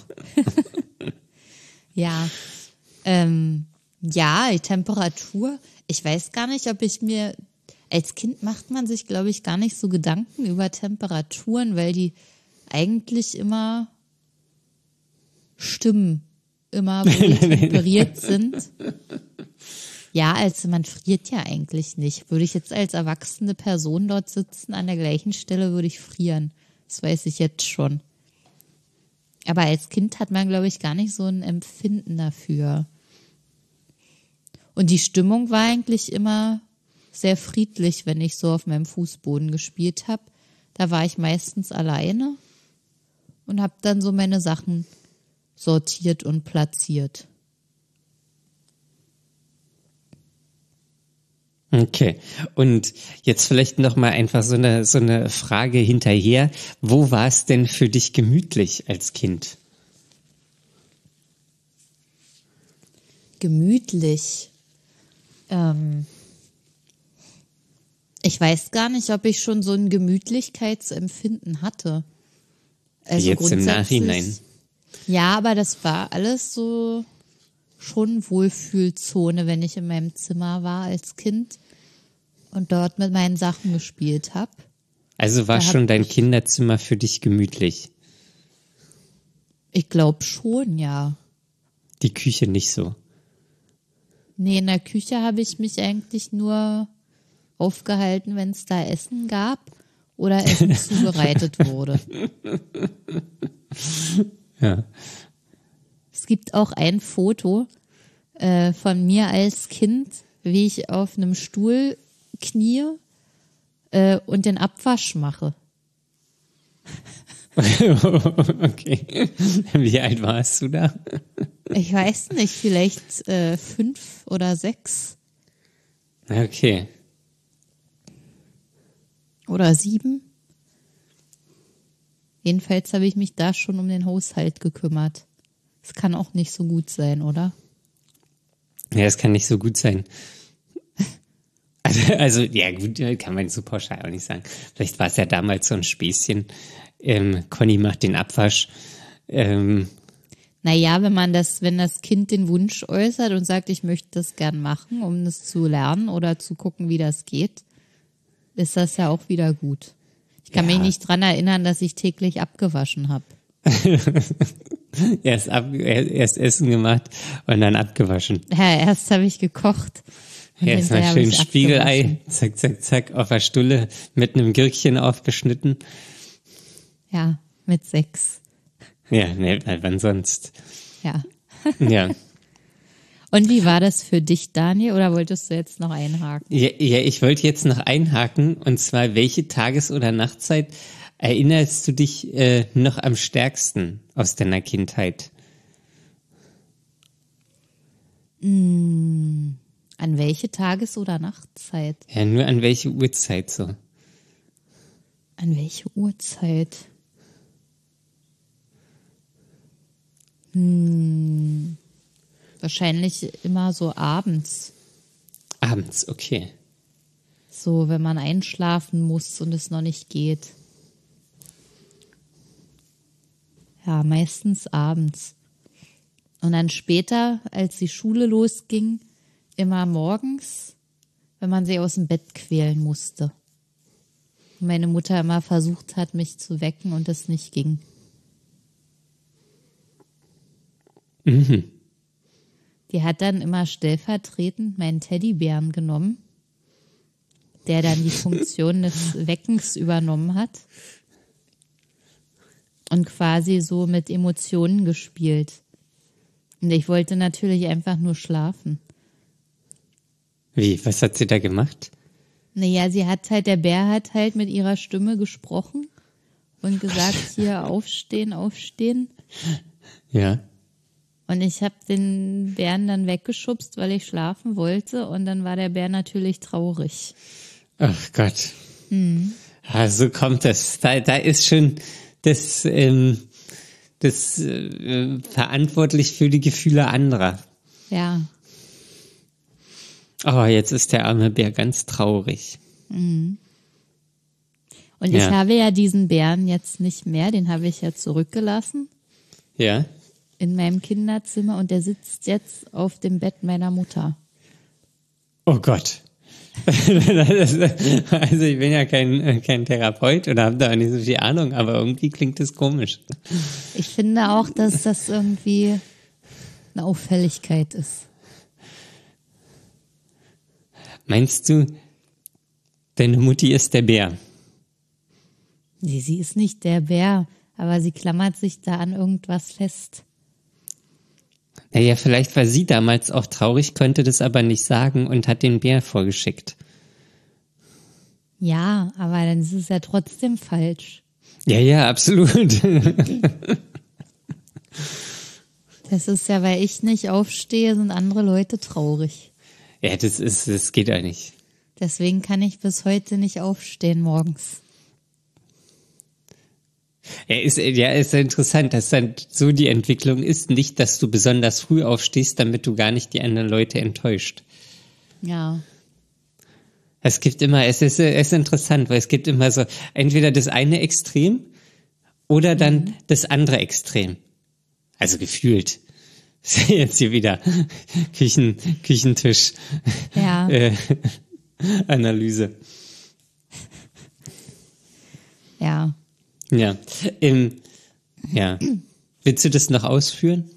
Ja. Ähm, ja, die Temperatur. Ich weiß gar nicht, ob ich mir, als Kind macht man sich, glaube ich, gar nicht so Gedanken über Temperaturen, weil die eigentlich immer stimmen. Immer, wo die temperiert sind. Ja, also man friert ja eigentlich nicht. Würde ich jetzt als erwachsene Person dort sitzen, an der gleichen Stelle würde ich frieren. Das weiß ich jetzt schon. Aber als Kind hat man, glaube ich, gar nicht so ein Empfinden dafür. Und die Stimmung war eigentlich immer sehr friedlich, wenn ich so auf meinem Fußboden gespielt habe. Da war ich meistens alleine und habe dann so meine Sachen sortiert und platziert. Okay. Und jetzt vielleicht noch mal einfach so eine so eine Frage hinterher. Wo war es denn für dich gemütlich als Kind? Gemütlich. Ähm, ich weiß gar nicht, ob ich schon so ein Gemütlichkeitsempfinden hatte. Also Jetzt im grundsätzlich- Nachhinein. Ja, aber das war alles so schon Wohlfühlzone, wenn ich in meinem Zimmer war als Kind und dort mit meinen Sachen gespielt habe. Also war Da hab schon dein ich- Kinderzimmer für dich gemütlich? Ich glaube schon, ja. Die Küche nicht so. Nee, in der Küche habe ich mich eigentlich nur aufgehalten, wenn es da Essen gab oder Essen zubereitet wurde. Ja. Es gibt auch ein Foto äh, von mir als Kind, wie ich auf einem Stuhl knie äh, und den Abwasch mache. Okay. Wie alt warst du da? Ich weiß nicht, vielleicht äh, fünf oder sechs Okay. oder sieben. Jedenfalls habe ich mich da schon um den Haushalt gekümmert. Das kann auch nicht so gut sein, oder? Ja, das kann nicht so gut sein. Also, also ja gut, kann man so pauschal auch nicht sagen. Vielleicht war es ja damals so ein Späßchen. Ähm, Conny macht den Abwasch. Ähm, Naja, wenn man das, wenn das Kind den Wunsch äußert und sagt, ich möchte das gern machen, um das zu lernen oder zu gucken, wie das geht, ist das ja auch wieder gut. Ich kann Ja. mich nicht dran erinnern, dass ich täglich abgewaschen habe. erst, ab, erst Essen gemacht und dann abgewaschen. Ja, erst habe ich gekocht. und Jetzt mal hinterher habe schön ich Spiegelei, abgewaschen. zack, zack, zack, auf der Stulle mit einem Gürkchen aufgeschnitten. Ja, mit sechs. Ja, ne, wann sonst? Ja. Ja. Und wie war das für dich, Daniel? Oder wolltest du jetzt noch einhaken? Ja, ja, ich wollte jetzt noch einhaken, und zwar, welche Tages- oder Nachtzeit erinnerst du dich äh, noch am stärksten aus deiner Kindheit? An welche Tages- oder Nachtzeit? Ja, nur an welche Uhrzeit so? An welche Uhrzeit? Hm, wahrscheinlich immer so abends. Abends, okay. So, wenn man einschlafen muss und es noch nicht geht. Ja, meistens abends. Und dann später, als die Schule losging, immer morgens, wenn man sie aus dem Bett quälen musste. Und meine Mutter immer versucht hat, mich zu wecken und es nicht ging. Mhm. Die hat dann immer stellvertretend meinen Teddybären genommen, der dann die Funktion des Weckens übernommen hat und quasi so mit Emotionen gespielt. Und ich wollte natürlich einfach nur schlafen. Wie, was hat sie da gemacht? Naja, sie hat halt, der Bär hat halt mit ihrer Stimme gesprochen und gesagt, hier aufstehen, aufstehen. Ja. Und ich habe den Bären dann weggeschubst, weil ich schlafen wollte. Und dann war der Bär natürlich traurig. Ach Gott. Mhm. Ja, so kommt es. Da, da ist schon das, ähm, das äh, verantwortlich für die Gefühle anderer. Ja. Oh, jetzt ist der arme Bär ganz traurig. Mhm. Und Ja. ich habe ja diesen Bären jetzt nicht mehr, den habe ich ja zurückgelassen Ja. in meinem Kinderzimmer und der sitzt jetzt auf dem Bett meiner Mutter. Oh Gott. Also ich bin ja kein, kein Therapeut oder habe da auch nicht so viel Ahnung, aber irgendwie klingt das komisch. Ich finde auch, dass das irgendwie eine Auffälligkeit ist. Meinst du, deine Mutti ist der Bär? Nee, sie ist nicht der Bär, aber sie klammert sich da an irgendwas fest. Naja, vielleicht war sie damals auch traurig, konnte das aber nicht sagen und hat den Bär vorgeschickt. Ja, aber dann ist es ja trotzdem falsch. Ja, ja, absolut. Das ist ja, weil ich nicht aufstehe, sind andere Leute traurig. Ja, das ist, das geht ja nicht. Deswegen kann ich bis heute nicht aufstehen morgens. Ja, ist, ja, ist ja interessant, dass dann so die Entwicklung ist, nicht, dass du besonders früh aufstehst, damit du gar nicht die anderen Leute enttäuscht. Ja. Es gibt immer, es ist, es ist interessant, weil es gibt immer so entweder das eine Extrem oder dann mhm. das andere Extrem. Also gefühlt. Jetzt hier wieder Küchen, Küchentisch, ja. äh, Analyse. Ja. Ja. Ähm, ja. Willst du das noch ausführen?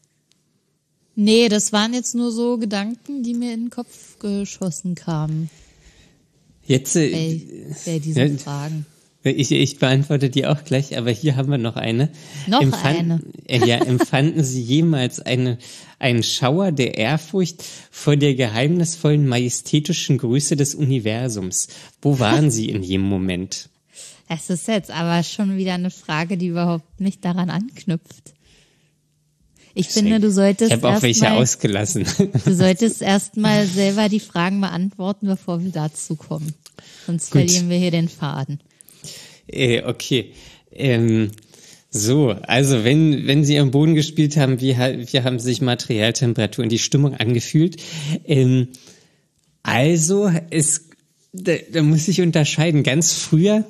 Nee, das waren jetzt nur so Gedanken, die mir in den Kopf geschossen kamen. Jetzt, äh, bei, bei diesen ja, Fragen. Ich, ich beantworte die auch gleich, aber hier haben wir noch eine. Noch Empfanden, eine? Äh, ja, empfanden Sie jemals eine, einen Schauer der Ehrfurcht vor der geheimnisvollen, majestätischen Größe des Universums? Wo waren Sie in jedem Moment? Das ist jetzt aber schon wieder eine Frage, die überhaupt nicht daran anknüpft. Ich Deswegen, finde, du solltest ich habe auch welche mal, ausgelassen. Du solltest erst mal selber die Fragen beantworten, bevor wir dazu kommen. Sonst Gut. verlieren wir hier den Faden. Äh, okay. Ähm, so, also wenn wenn Sie am Boden gespielt haben, wie, wie haben sich Materialtemperatur und die Stimmung angefühlt? Ähm, also, es, da, da muss ich unterscheiden. Ganz früher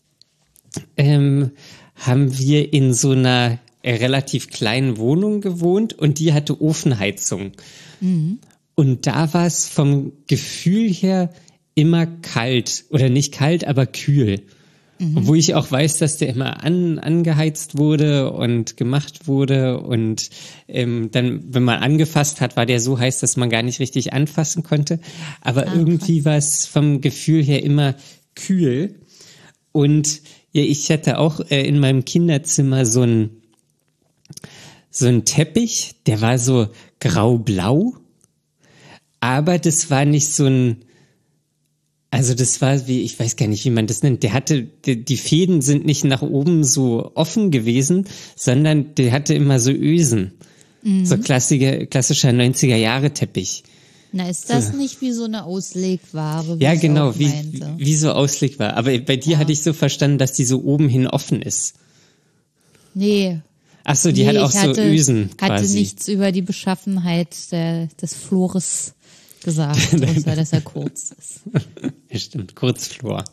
ähm, haben wir in so einer relativ kleinen Wohnung gewohnt und die hatte Ofenheizung. Mhm. Und da war es vom Gefühl her immer kalt oder nicht kalt, aber kühl. Mhm. Obwohl ich auch weiß, dass der immer an, angeheizt wurde und gemacht wurde und ähm, dann, wenn man angefasst hat, war der so heiß, dass man gar nicht richtig anfassen konnte. Aber ah, irgendwie krass. War es vom Gefühl her immer kühl. Und ja, ich hatte auch äh, in meinem Kinderzimmer so ein so ein Teppich, der war so grau-blau, aber das war nicht so ein, also das war wie, ich weiß gar nicht, wie man das nennt, der hatte, die, die Fäden sind nicht nach oben so offen gewesen, sondern der hatte immer so Ösen, mhm. so klassischer, klassischer neunziger-Jahre-Teppich. Na, ist das so. Nicht wie so eine Auslegware? Wie ja, genau, wie, wie so Auslegware. Aber bei dir ja. hatte ich so verstanden, dass die so oben hin offen ist. Nee. Ach so, die nee, hat auch hatte, so Ösen quasi. Hatte nichts über die Beschaffenheit der, des Flores gesagt, außer dass er kurz ist. Ja, stimmt, Kurzflor.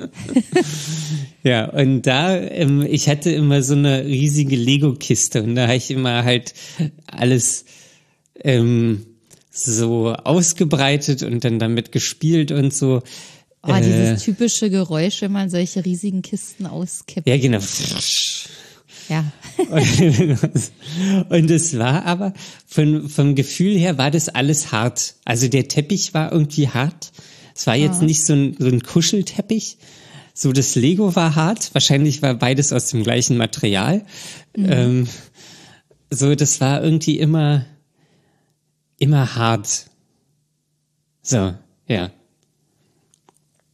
Ja, und da, ähm, ich hatte immer so eine riesige Lego-Kiste und da habe ich immer halt alles ähm, so ausgebreitet und dann damit gespielt und so. Oh, äh, dieses typische Geräusch, wenn man solche riesigen Kisten auskippt. Ja, genau. Ja. Und es war aber, von, vom Gefühl her war das alles hart. Also der Teppich war irgendwie hart. Es war jetzt ja. nicht so ein, so ein Kuschelteppich. So das Lego war hart. Wahrscheinlich war beides aus dem gleichen Material. Mhm. Ähm, so, das war irgendwie immer, immer hart. So, ja.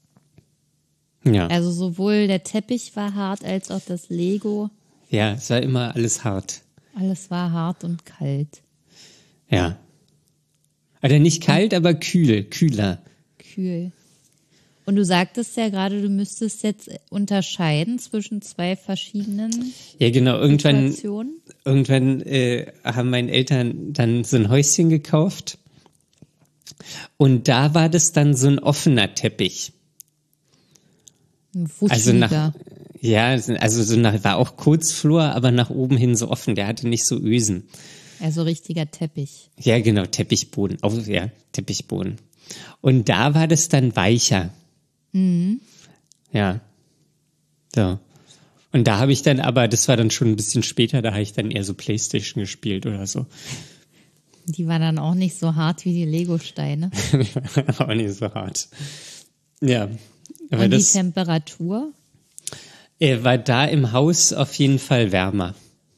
Ja. Also sowohl der Teppich war hart als auch das Lego. Ja, es war immer alles hart. Alles war hart und kalt. Ja. Also nicht kalt, aber kühl, kühler. Kühl. Und du sagtest ja gerade, du müsstest jetzt unterscheiden zwischen zwei verschiedenen Ja, genau. Irgendwann, Situationen. irgendwann äh, haben meine Eltern dann so ein Häuschen gekauft. Und da war das dann so ein offener Teppich. Ein Also nach, Wuscheliger. ja, also so nach, war auch Kurzflur, aber nach oben hin so offen. Der hatte nicht so Ösen. Also richtiger Teppich. Ja, genau, Teppichboden. Auf, ja, Teppichboden. Und da war das dann weicher. Mhm. Ja. So. Und da habe ich dann aber, das war dann schon ein bisschen später, da habe ich dann eher so Playstation gespielt oder so. Die war dann auch nicht so hart wie die Lego-Steine. Auch nicht so hart. Ja. Aber Und das die Temperatur? äh, war da im Haus auf jeden Fall wärmer.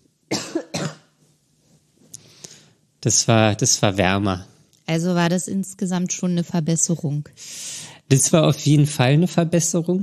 Das war, das war wärmer. Also war das insgesamt schon eine Verbesserung. Das war auf jeden Fall eine Verbesserung.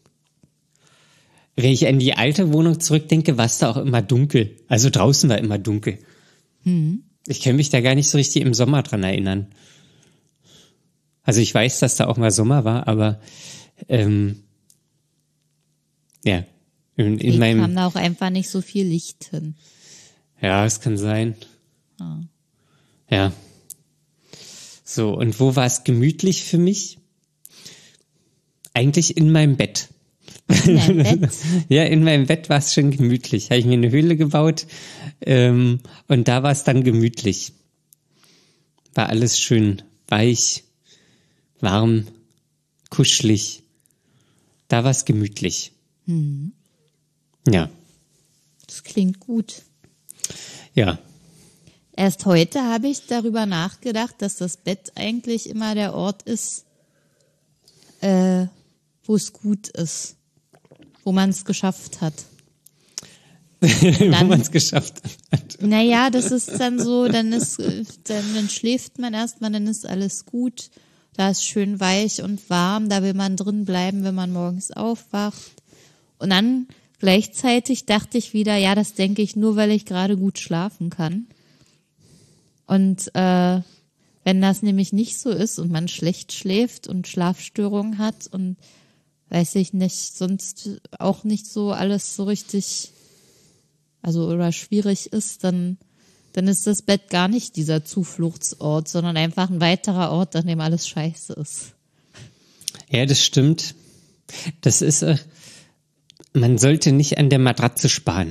Wenn ich an die alte Wohnung zurückdenke, war es da auch immer dunkel. Also draußen war immer dunkel. Hm. Ich kann mich da gar nicht so richtig im Sommer dran erinnern. Also ich weiß, dass da auch mal Sommer war, aber ähm, ja, in, in Vielleicht meinem kam da auch einfach nicht so viel Licht hin. ja, es kann sein. Ah. Ja. So, und wo war es gemütlich für mich? Eigentlich in meinem Bett. In deinem Bett? Ja, in meinem Bett war es schon gemütlich. Habe ich mir eine Höhle gebaut ähm, und da war es dann gemütlich. War alles schön weich, warm, kuschelig. Da war es gemütlich. Hm. Ja, Das klingt gut. ja. Erst heute habe ich darüber nachgedacht, dass das Bett eigentlich immer der Ort ist, äh, wo es gut ist, wo man es geschafft hat. Wo Dann- man es geschafft hat. Naja, das ist dann so, dann ist, äh, dann, dann schläft man erstmal, dann ist alles gut. Da ist schön weich und warm, da will man drin bleiben, wenn man morgens aufwacht. Und dann gleichzeitig dachte ich wieder, ja, das denke ich nur, weil ich gerade gut schlafen kann. Und äh, wenn das nämlich nicht so ist und man schlecht schläft und Schlafstörungen hat und weiß ich nicht, sonst auch nicht so alles so richtig, also oder schwierig ist, dann dann ist das Bett gar nicht dieser Zufluchtsort, sondern einfach ein weiterer Ort, an dem alles scheiße ist. Ja, das stimmt. Das ist, äh, man sollte nicht an der Matratze sparen.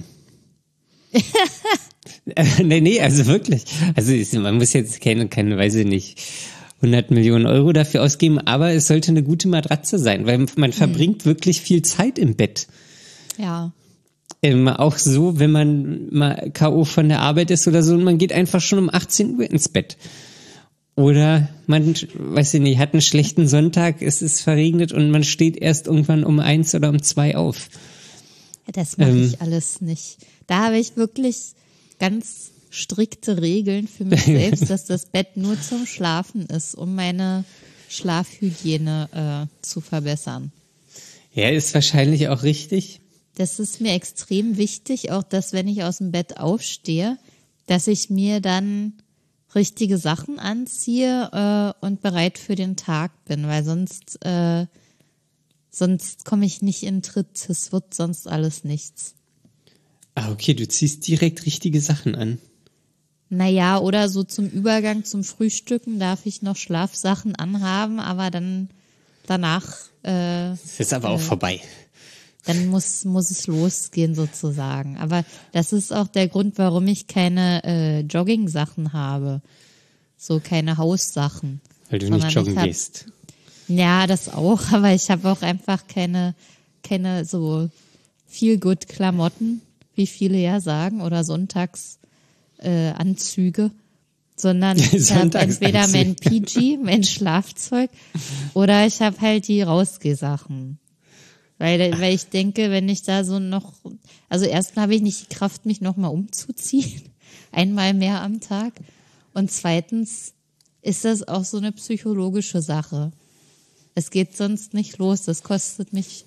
äh, nee, nee, also wirklich. Also ist, man muss jetzt keine, keine, weiß ich nicht, hundert Millionen Euro dafür ausgeben, aber es sollte eine gute Matratze sein, weil man verbringt wirklich viel Zeit im Bett. Ja. Ähm, auch so, wenn man mal K O von der Arbeit ist oder so und man geht einfach schon um achtzehn Uhr ins Bett. Oder man, weiß ich nicht, hat einen schlechten Sonntag, es ist verregnet und man steht erst irgendwann um eins oder um zwei auf. Das mache Ähm. ich alles nicht. Da habe ich wirklich ganz strikte Regeln für mich selbst, dass das Bett nur zum Schlafen ist, um meine Schlafhygiene äh, zu verbessern. Ja, ist wahrscheinlich auch richtig. Das ist mir extrem wichtig, auch dass, wenn ich aus dem Bett aufstehe, dass ich mir dann richtige Sachen anziehe äh, und bereit für den Tag bin, weil sonst äh, sonst komme ich nicht in Tritt. Es wird sonst alles nichts. Ah, okay, du ziehst direkt richtige Sachen an. Naja, oder so zum Übergang zum Frühstücken darf ich noch Schlafsachen anhaben, aber dann danach äh, Das ist aber auch vorbei. dann muss muss es losgehen sozusagen. Aber das ist auch der Grund, warum ich keine äh, Jogging-Sachen habe. So keine Haussachen. Weil du Sondern nicht joggen ich hab- gehst. Ja, das auch, aber ich habe auch einfach keine, keine so viel gut Klamotten, wie viele ja sagen, oder Sonntags äh, Anzüge, sondern ich habe entweder mein P G, mein Schlafzeug, oder ich habe halt die Rausgehsachen. Weil, weil ich denke, wenn ich da so noch, also erstmal habe ich nicht die Kraft, mich nochmal umzuziehen, einmal mehr am Tag, und zweitens ist das auch so eine psychologische Sache. Es geht sonst nicht los. Das kostet mich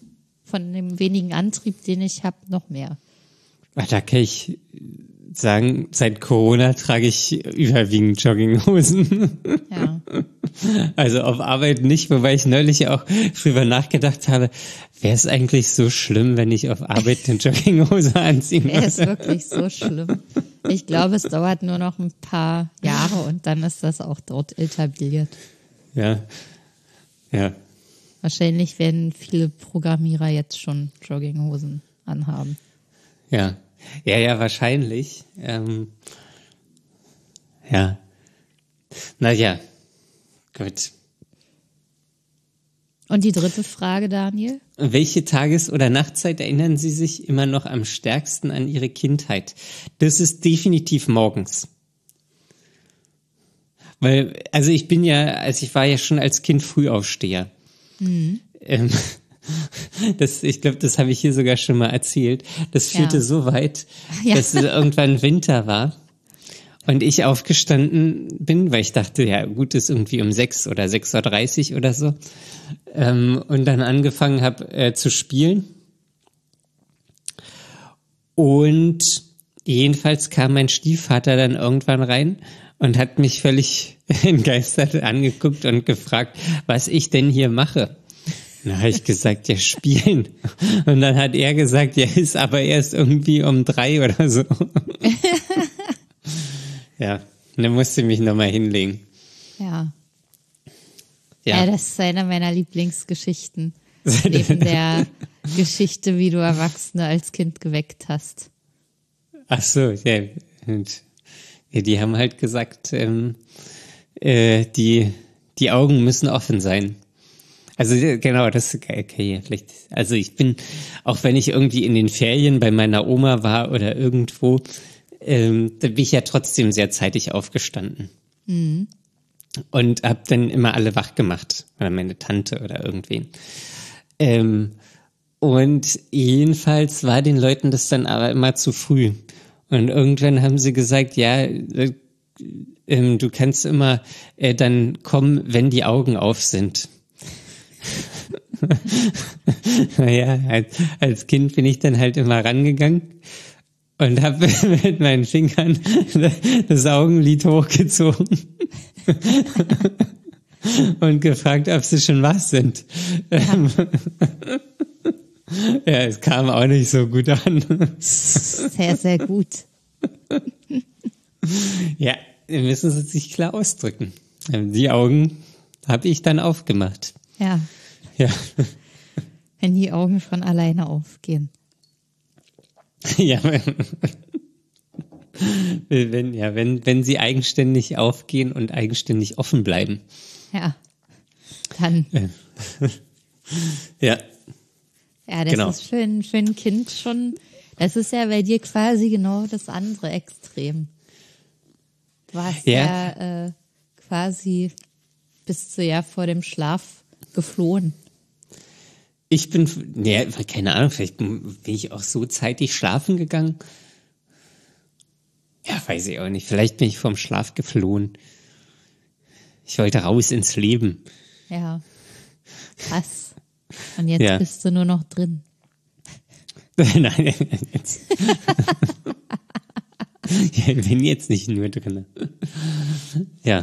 von dem wenigen Antrieb, den ich habe, noch mehr. Da kann ich sagen, seit Corona trage ich überwiegend Jogginghosen. Ja. Also auf Arbeit nicht, wobei ich neulich auch drüber nachgedacht habe, wäre es eigentlich so schlimm, wenn ich auf Arbeit eine Jogginghose anziehen würde? Er ist wirklich so schlimm. Ich glaube, es dauert nur noch ein paar Jahre und dann ist das auch dort etabliert. Ja, ja. Wahrscheinlich werden viele Programmierer jetzt schon Jogginghosen anhaben. Ja, ja, ja, wahrscheinlich. Ähm, ja. Naja, gut. Und die dritte Frage, Daniel? Welche Tages- oder Nachtzeit erinnern Sie sich immer noch am stärksten an Ihre Kindheit? Das ist definitiv morgens. Weil, also ich bin ja, also ich war ja schon als Kind Frühaufsteher. Mhm. Ähm, das, ich glaube, das habe ich hier sogar schon mal erzählt. Das führte Ja. so weit, Ja. dass es irgendwann Winter war und ich aufgestanden bin, weil ich dachte, ja gut, ist irgendwie um sechs oder sechs Uhr dreißig oder so. Ähm, und dann angefangen habe äh, zu spielen. Und jedenfalls kam mein Stiefvater dann irgendwann rein und hat mich völlig entgeistert angeguckt und gefragt, was ich denn hier mache. Da habe ich gesagt, ja, spielen. Und dann hat er gesagt, ja, ist aber erst irgendwie um drei oder so. Ja, dann musste ich mich nochmal hinlegen. Ja. Ja. ja, das ist eine meiner Lieblingsgeschichten. Neben der Geschichte, wie du Erwachsene als Kind geweckt hast. Ach so, ja. Und, ja, die haben halt gesagt, ähm, äh, die, die Augen müssen offen sein. Also genau, das okay, vielleicht. Also ich bin, auch wenn ich irgendwie in den Ferien bei meiner Oma war oder irgendwo, ähm, da bin ich ja trotzdem sehr zeitig aufgestanden. Mhm. Und hab dann immer alle wach gemacht. Oder meine Tante oder irgendwen. Ähm, und jedenfalls war den Leuten das dann aber immer zu früh. Und irgendwann haben sie gesagt, ja, äh, äh, du kannst immer äh, dann kommen, wenn die Augen auf sind. Naja, als, als Kind bin ich dann halt immer rangegangen und habe mit meinen Fingern das Augenlid hochgezogen und gefragt, ob sie schon wach sind. Ja. Ja, es kam auch nicht so gut an. Sehr, sehr gut. Ja, müssen sie sich klar ausdrücken. Die Augen habe ich dann aufgemacht. Ja. Ja. Wenn die Augen von alleine aufgehen. Ja. Wenn, ja, wenn, wenn sie eigenständig aufgehen und eigenständig offen bleiben. Ja. Dann. Ja. Ja, das genau. ist für ein, für ein Kind schon, das ist ja bei dir quasi genau das andere Extrem. Du hast ja, ja äh, quasi bist du ja vor dem Schlaf geflohen. Ich bin, ne, keine Ahnung, vielleicht bin ich auch so zeitig schlafen gegangen. Ja, weiß ich auch nicht. Vielleicht bin ich vom Schlaf geflohen. Ich wollte raus ins Leben. Ja, krass. Und jetzt ja. bist du nur noch drin. Nein, jetzt. Ja, ich bin jetzt nicht nur drin. Ja.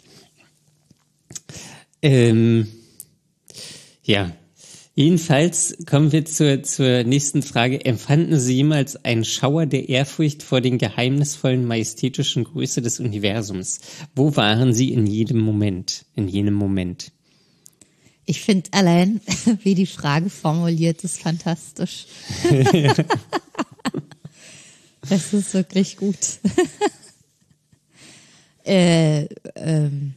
Ähm, ja. Jedenfalls kommen wir zur, zur nächsten Frage. Empfanden Sie jemals einen Schauer der Ehrfurcht vor den geheimnisvollen, majestätischen Größe des Universums? Wo waren Sie in jedem Moment, in jenem Moment? Ich finde allein, wie die Frage formuliert ist, fantastisch. Das ist wirklich gut. äh, ähm,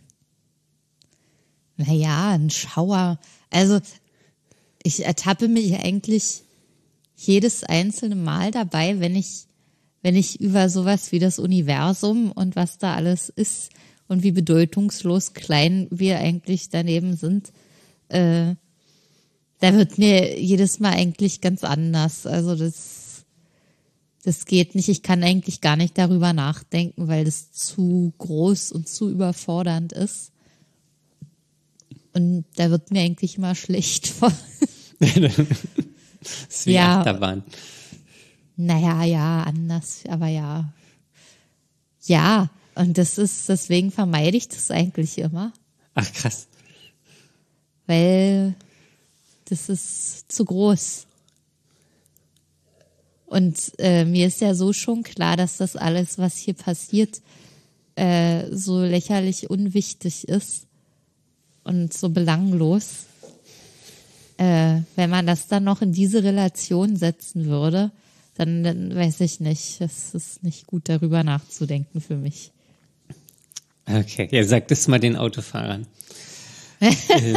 naja, ein Schauer. Also ich ertappe mich eigentlich jedes einzelne Mal dabei, wenn ich, wenn ich über sowas wie das Universum und was da alles ist und wie bedeutungslos klein wir eigentlich daneben sind, äh, da wird mir jedes Mal eigentlich ganz anders. Also das, das geht nicht. Ich kann eigentlich gar nicht darüber nachdenken, weil das zu groß und zu überfordernd ist. Und da wird mir eigentlich immer schlecht vor. Das ist wie Ja. Achterbahn. Naja, ja, anders, aber ja. Ja, und das ist, deswegen vermeide ich das eigentlich immer, Ach, krass. weil das ist zu groß. Und äh, mir ist ja so schon klar, dass das alles, was hier passiert, äh, so lächerlich unwichtig ist und so belanglos. Äh, wenn man das dann noch in diese Relation setzen würde, dann, dann weiß ich nicht. Es ist nicht gut, darüber nachzudenken für mich. Okay, ja, sag das mal den Autofahrern. ähm,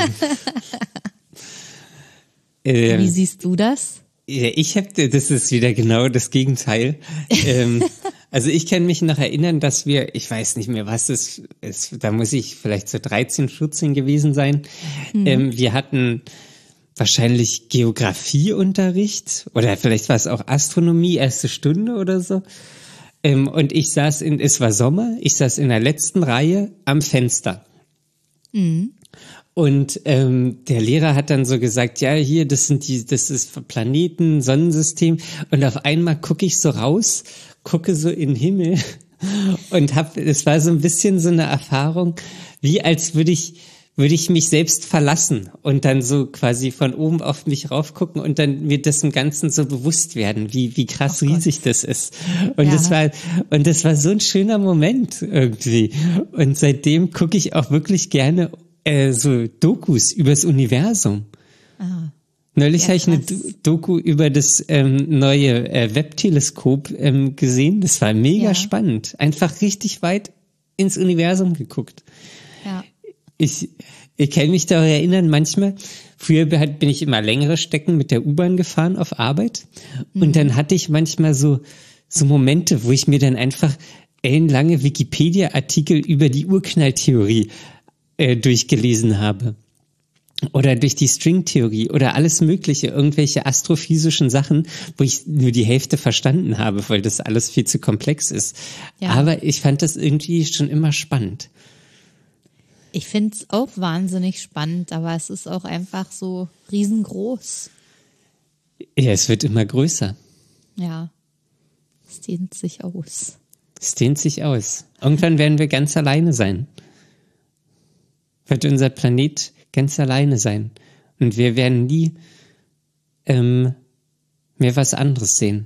ähm, Wie siehst du das? Ja, ich habe, das ist wieder genau das Gegenteil. ähm, also ich kann mich noch erinnern, dass wir, ich weiß nicht mehr, was es ist, da muss ich vielleicht so dreizehn, vierzehn gewesen sein. Mhm. Ähm, wir hatten wahrscheinlich Geografieunterricht oder vielleicht war es auch Astronomie, erste Stunde oder so. Ähm, und ich saß in, es war Sommer, ich saß in der letzten Reihe am Fenster. Mhm. Und ähm, der Lehrer hat dann so gesagt, ja, hier, das sind die, das ist Planeten, Sonnensystem. Und auf einmal gucke ich so raus, gucke so in den Himmel und hab, es war so ein bisschen so eine Erfahrung, wie als würde ich, würde ich mich selbst verlassen und dann so quasi von oben auf mich raufgucken und dann mir dessen Ganzen so bewusst werden, wie, wie krass oh riesig Gott. Das ist. Und ja. das war, und das war so ein schöner Moment irgendwie. Und seitdem gucke ich auch wirklich gerne Äh, so Dokus übers Universum. Ah, Neulich ja, habe ich eine Doku über das ähm, neue äh, Webb-Teleskop ähm, gesehen. Das war mega ja. spannend. Einfach richtig weit ins Universum geguckt. Ja. Ich, ich kann mich daran erinnern, manchmal, früher bin ich immer längere Strecken mit der U-Bahn gefahren auf Arbeit. Mhm. Und dann hatte ich manchmal so, so Momente, wo ich mir dann einfach ellenlange Wikipedia-Artikel über die Urknalltheorie durchgelesen habe. Oder durch die Stringtheorie oder alles mögliche, irgendwelche astrophysischen Sachen, wo ich nur die Hälfte verstanden habe, weil das alles viel zu komplex ist. Ja. Aber ich fand das irgendwie schon immer spannend. Ich finde es auch wahnsinnig spannend, aber es ist auch einfach so riesengroß. Ja, es wird immer größer. Ja, es dehnt sich aus. Es dehnt sich aus. Irgendwann werden wir ganz alleine sein. Wird unser Planet ganz alleine sein. Und wir werden nie ähm, mehr was anderes sehen.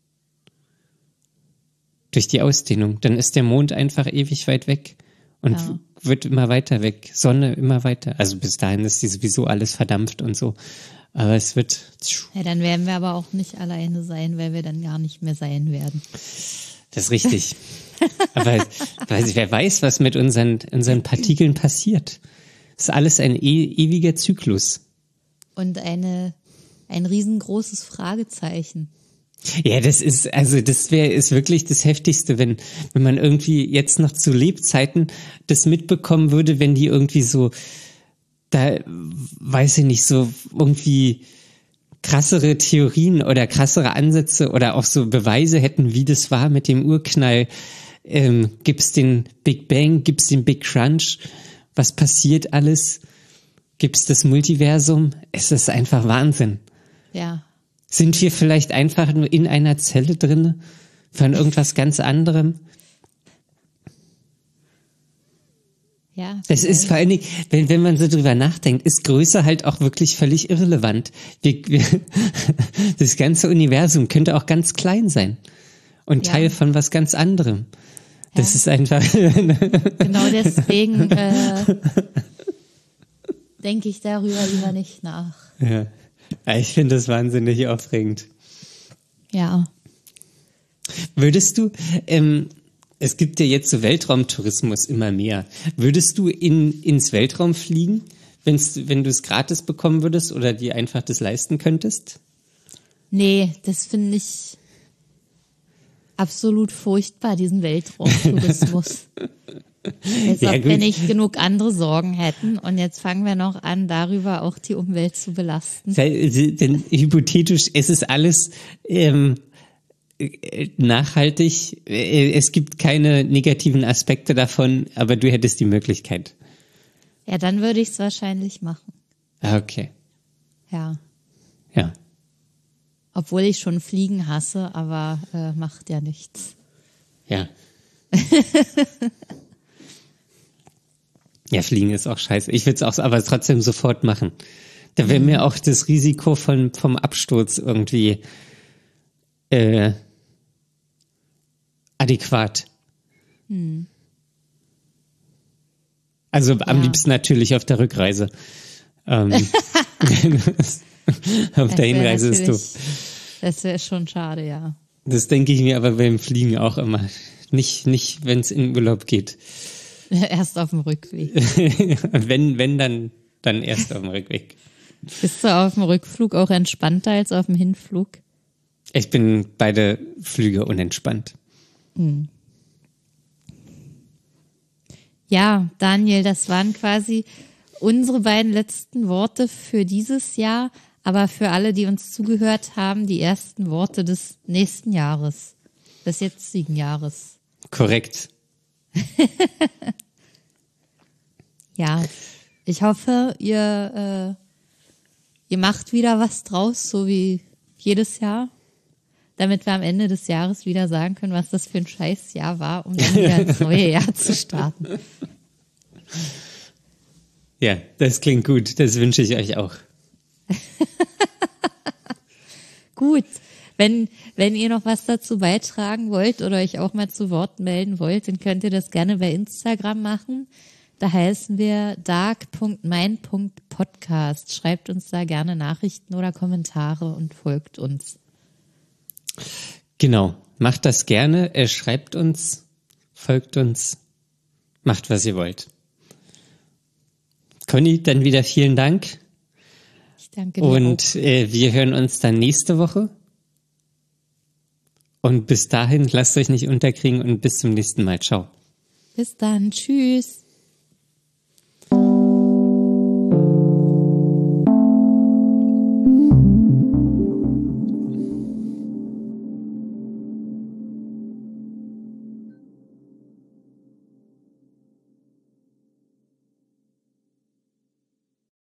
Durch die Ausdehnung. Dann ist der Mond einfach ewig weit weg und ja. wird immer weiter weg. Sonne immer weiter. Also bis dahin ist die sowieso alles verdampft und so. Aber es wird... Ja, dann werden wir aber auch nicht alleine sein, weil wir dann gar nicht mehr sein werden. Das ist richtig. Aber weil, wer weiß, was mit unseren, unseren Partikeln passiert. Das ist alles ein e- ewiger Zyklus. Und eine, ein riesengroßes Fragezeichen. Ja, das ist, also das wäre, ist wirklich das Heftigste, wenn, wenn man irgendwie jetzt noch zu Lebzeiten das mitbekommen würde, wenn die irgendwie so, da, weiß ich nicht, so irgendwie krassere Theorien oder krassere Ansätze oder auch so Beweise hätten, wie das war mit dem Urknall. Ähm, gibt's den Big Bang, gibt's den Big Crunch? Was passiert alles? Gibt's das Multiversum? Es ist einfach Wahnsinn. Ja. Sind wir vielleicht einfach nur in einer Zelle drin von irgendwas ganz anderem? Ja. Es ist vor allen Dingen, wenn, wenn man so drüber nachdenkt, ist Größe halt auch wirklich völlig irrelevant. Wir, wir, das ganze Universum könnte auch ganz klein sein und ja. Teil von was ganz anderem. Das ja. ist einfach... Genau deswegen äh, denke ich darüber lieber nicht nach. Ja, ich finde das wahnsinnig aufregend. Ja. Würdest du... Ähm, Es gibt ja jetzt so Weltraumtourismus immer mehr. Würdest du in, ins Weltraum fliegen, wenn's, wenn du es gratis bekommen würdest oder dir einfach das leisten könntest? Nee, das finde ich absolut furchtbar, diesen Weltraumtourismus. Als ja, ob wir nicht genug andere Sorgen hätten. Und jetzt fangen wir noch an, darüber auch die Umwelt zu belasten. Denn hypothetisch, es ist alles... Ähm, nachhaltig, es gibt keine negativen Aspekte davon, aber du hättest die Möglichkeit. Ja, dann würde ich es wahrscheinlich machen. Ah, okay. Ja. Ja. Obwohl ich schon Fliegen hasse, aber äh, macht ja nichts. Ja. Ja, Fliegen ist auch scheiße. Ich würde es auch aber trotzdem sofort machen. Da wäre mhm. mir auch das Risiko von, vom Absturz irgendwie äh, adäquat. Mhm. Also am ja. liebsten natürlich auf der Rückreise. Ähm, auf der Hinreise ist doof. Das wäre schon schade, ja. Das denke ich mir aber beim Fliegen auch immer. Nicht, nicht wenn es in den Urlaub geht. Erst auf dem Rückweg. wenn, wenn, dann, dann erst auf dem Rückweg. Bist du auf dem Rückflug auch entspannter als auf dem Hinflug? Ich bin beide Flüge unentspannt. Hm. Ja, Daniel, das waren quasi unsere beiden letzten Worte für dieses Jahr, aber für alle, die uns zugehört haben, die ersten Worte des nächsten Jahres, des jetzigen Jahres. Korrekt. Ja, ich hoffe, ihr, äh, ihr macht wieder was draus, so wie jedes Jahr, damit wir am Ende des Jahres wieder sagen können, was das für ein Scheißjahr war, um dann wieder ins neue Jahr zu starten. Ja, das klingt gut. Das wünsche ich euch auch. Gut. Wenn, wenn ihr noch was dazu beitragen wollt oder euch auch mal zu Wort melden wollt, dann könnt ihr das gerne bei Instagram machen. Da heißen wir dark punkt mein punkt podcast. Schreibt uns da gerne Nachrichten oder Kommentare und folgt uns. Genau. Macht das gerne. Er schreibt uns, folgt uns, macht, was ihr wollt. Conny, dann wieder vielen Dank. Ich danke dir Und äh, wir hören uns dann nächste Woche. Und bis dahin, lasst euch nicht unterkriegen und bis zum nächsten Mal. Ciao. Bis dann. Tschüss.